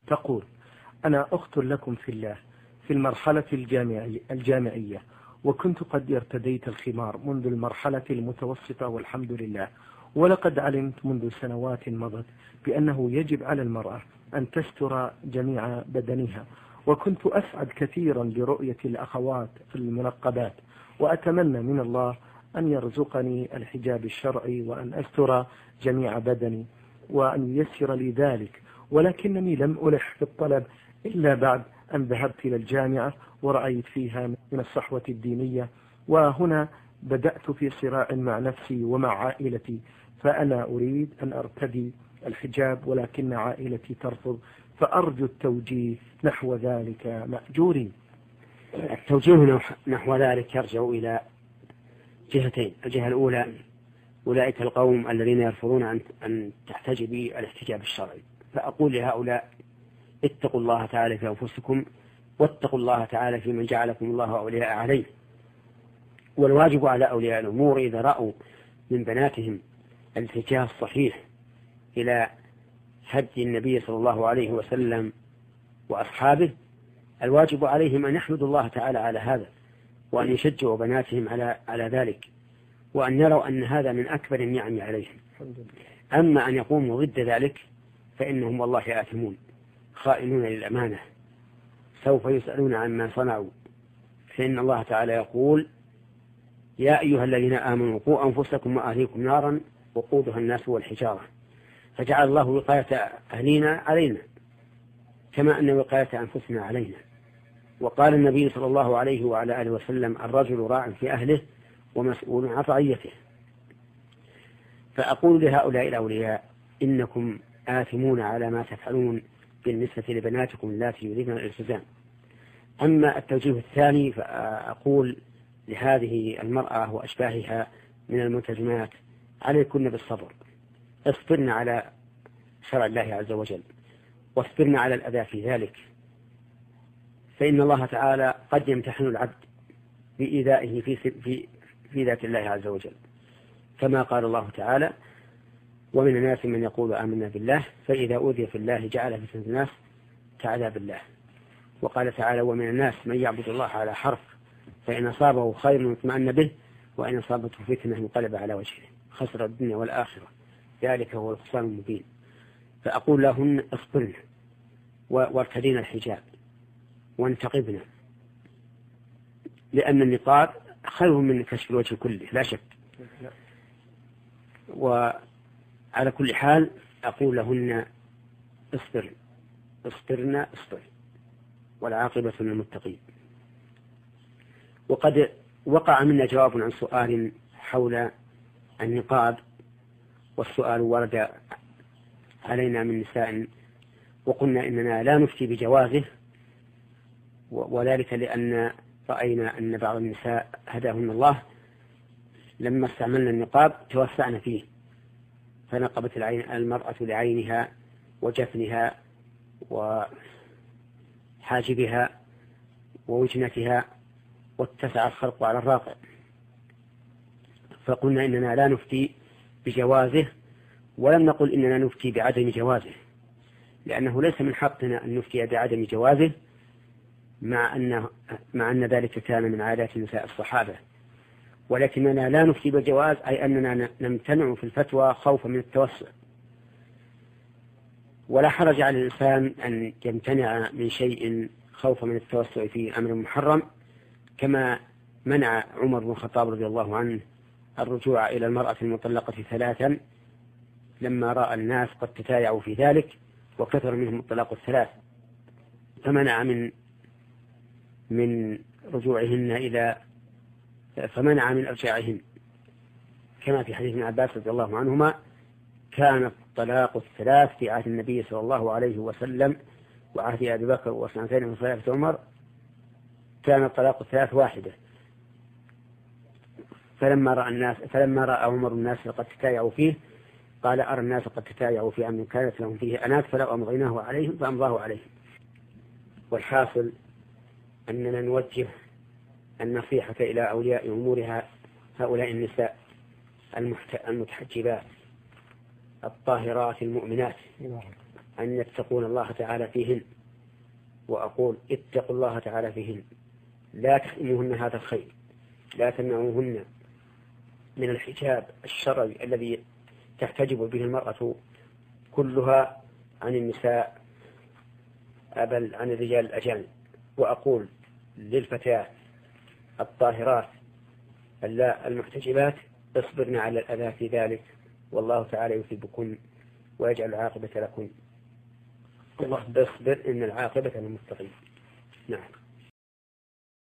تقول: أنا أخت لكم في الله في المرحلة الجامعية، وكنت قد ارتديت الخمار منذ المرحلة المتوسطة والحمد لله، ولقد علمت منذ سنوات مضت بأنه يجب على المرأة أن تستر جميع بدنها، وكنت أسعد كثيرا برؤية الأخوات في المنقبات، وأتمنى من الله أن يرزقني الحجاب الشرعي وأن أستر جميع بدني وأن ييسر لي ذلك، ولكنني لم ألح في الطلب إلا بعد أن ذهبت إلى الجامعة ورأيت فيها من الصحوة الدينية، وهنا بدأت في صراع مع نفسي ومع عائلتي، فأنا أريد أن أرتدي الحجاب ولكن عائلتي ترفض، فأرجو التوجيه نحو ذلك مأجورين. التوجيه نحو ذلك يرجع إلى جهتين. الجهة الأولى أولئك القوم الذين يرفضون أن تحتجبي الاحتجاب الشرعي، فأقول لهؤلاء: اتقوا الله تعالى في أنفسكم، واتقوا الله تعالى في من جعلكم الله أولياء عليه. والواجب على أولياء الأمور إذا رأوا من بناتهم الاتجاه الصحيح إلى هدي النبي صلى الله عليه وسلم وأصحابه، الواجب عليهم أن يحمدوا الله تعالى على هذا، وأن يشجعوا بناتهم على ذلك، وأن يروا أن هذا من أكبر النعم عليهم. أما أن يقوموا ضد ذلك فإنهم والله آثمون خائنون للأمانة، سوف يسألون عما صنعوا. فإن الله تعالى يقول: يا أيها الذين آمنوا قوا أنفسكم وأهليكم نارا وقودها الناس والحجارة، فجعل الله وقاية أهلينا علينا كما أن وقاية أنفسنا علينا. وقال النبي صلى الله عليه وعلى آله وسلم: الرجل راع في أهله ومسؤول عن رعيته. فأقول لهؤلاء الأولياء: إنكم آثمون على ما تفعلون بالنسبة لبناتكم التي يريدن الالتزام. أما التوجيه الثاني فأقول لهذه المرأة وأشباهها من الملتزمات: عليكن بالصبر، اصبرن على شرع الله عز وجل، واصبرن على الأذى في ذلك، فإن الله تعالى قد يمتحن العبد بإيذائه في ذات الله عز وجل، كما قال الله تعالى: ومن الناس من يقول آمنا بالله فإذا أوذي في الله جعل فتنة الناس كعذاب الله. وقال تعالى: ومن الناس من يعبد الله على حرف فإن أصابه خير اطمأن به وإن أصابته فتنة انقلب على وجهه خسر الدنيا والآخرة ذلك هو الخسران المبين. فأقول لهن: اصبرن وارتدين الحجاب وانتقبنا، لأن النقاب خير من كشف الوجه كله لا شك. وعلى كل حال أقول لهن: اصبرن والعاقبة للمتقين. وقد وقع منا جواب عن سؤال حول النقاب، والسؤال ورد علينا من نساء، وقلنا إننا لا نفتي بجوازه، وذلك لأن رأينا أن بعض النساء هداهن الله لما استعملنا النقاب توسعنا فيه، فنقبت المرأة لعينها وجفنها وحاجبها ووجنتها واتسع الخلق على الراقع، فقلنا إننا لا نفتي بجوازه، ولم نقل إننا نفتي بعدم جوازه، لأنه ليس من حقنا أن نفتي بعدم جوازه، مع أن ذلك كان من عادات نساء الصحابة، ولكننا لا نفتي بالجواز أي أننا نمتنع في الفتوى خوفا من التوسع. ولا حرج على الإنسان أن يمتنع من شيء خوفا من التوسع في أمر محرم، كما منع عمر بن الخطاب رضي الله عنه الرجوع إلى المرأة المطلقة 3 لما رأى الناس قد تتايعوا في ذلك وكثر منهم الطلاق 3، فمنع من رجوعهن فمنع من إرجاعهن، كما في حديث ابن عباس رضي الله عنهما: كان الطلاق 3 في عهد النبي صلى الله عليه وسلم وعهد أبي بكر وسنتين من خلافة عمر، كان الطلاق 3 واحدة. فلما رأى عمر الناس قد تتايعوا فيه قال: أرى الناس قد تتايعوا في أمر كانت لهم فيه أنات فلو أمضيناه عليهم فأمضاه عليهم. والحاصل أننا نوجه النصيحة إلى أولياء أمورها هؤلاء النساء المتحجبات الطاهرات المؤمنات أن يتقون الله تعالى فيهن، وأقول اتقوا الله تعالى فيهن، لا تحرموهن هذا الخير، لا تمنعوهن من الحجاب الشرعي الذي تحتجب به المرأة كلها عن النساء بل عن الرجال الأجانب. وأقول للفتيات الطاهرات المحتجبات اصبرن على الأذى في ذلك، والله تعالى يثيبكن ويجعل العاقبة لكن. الله اصبر إن العاقبة للمتقين. نعم.